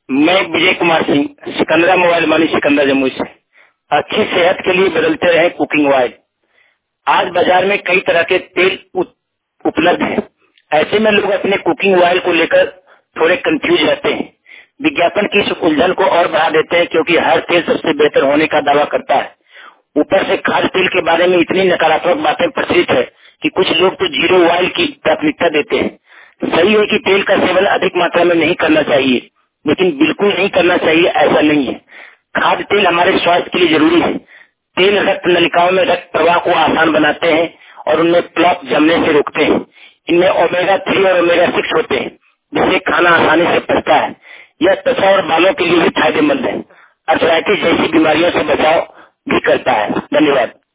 मैं विजय कुमार सिंह, सिकंदरा मोबाइल मानी, सिकंदरा जमुई से। अच्छी सेहत के लिए बदलते रहे कुकिंग ऑयल। आज बाजार में कई तरह के तेल उपलब्ध हैं। ऐसे में लोग अपने कुकिंग ऑयल को लेकर थोड़े कंफ्यूज रहते हैं। विज्ञापन की इस उलझन को और बढ़ा देते हैं, क्योंकि हर तेल सबसे बेहतर होने का दावा करता है। ऊपर से खाद्य तेल के बारे में इतनी नकारात्मक बातें प्रचलित है कि कुछ लोग तो जीरो ऑयल की प्राथमिकता देते हैं। सही है कि तेल का सेवन अधिक मात्रा में नहीं करना चाहिए, लेकिन बिल्कुल नहीं करना चाहिए ऐसा नहीं है। खाद्य तेल हमारे स्वास्थ्य के लिए जरूरी है। तेल रक्त नलिकाओं में रक्त प्रवाह को आसान बनाते हैं और उनमें प्लॉक जमने से रोकते हैं। इनमें ओमेगा 3 और ओमेगा 6 होते हैं, जिससे खाना आसानी से पचता है। यह त्वचा और बालों के लिए भी फायदेमंद है। अर्थराइटिस जैसी बीमारियों से बचाव भी करता है। धन्यवाद।